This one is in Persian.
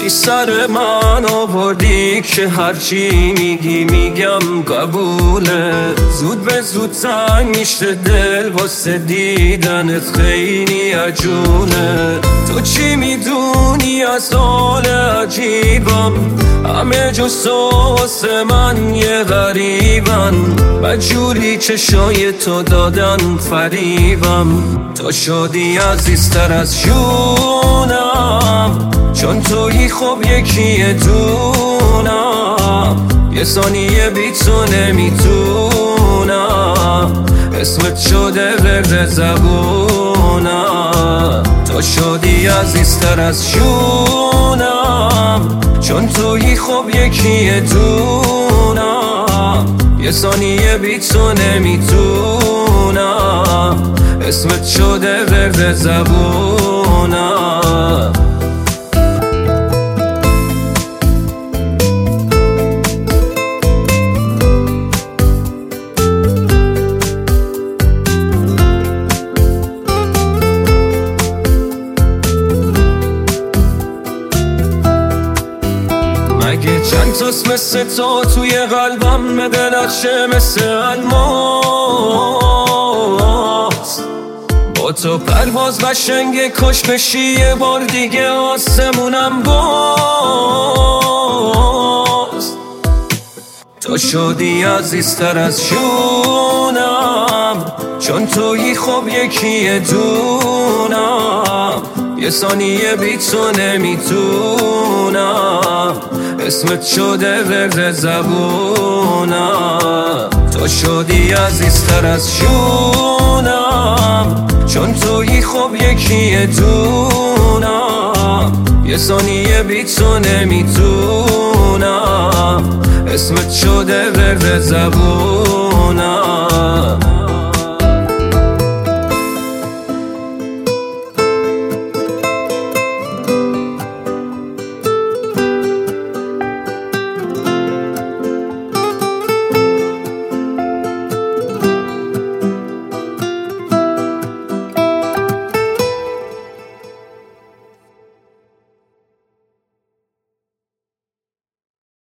بی سر من آوردی که هرچی میگی میگم قبوله. زود به زود تنگ میشه دل واسه دیدنت خیلی عجونه. تو چی میدونی از حال عجیبم؟ همه جز تو واسه من یه غریبن. مجبوری چشای تو دادن فریبم. تو شدی عزیزتر از جونم، چون تویی خب یکی دونم. یه ثانیه بی تو نمیتونم، اسمت شده ورد زبونم. تو شدی عزیزتر از جونم، چون تویی خب یکی دونم. یه ثانیه بی تو نمیتونم، اسمت شده ورد زبونم. مگه چند تاست مثل تو توی قلبم مدلخشه مثل الماس؟ با تو پرواز قشنگه کش بشی یه بار دیگه آسمونم باز. تو شدی عزیزتر از جونم، چون تویی خب یکی دونم. یه ثانیه بی تو نمیتونم، اسمت شده ورد زبونم. تو شدی عزیزتر از جونم، چون تویی خب یکی دونم. یه ثانیه بی تو نمیتونم، اسمت شده ورد زبونم.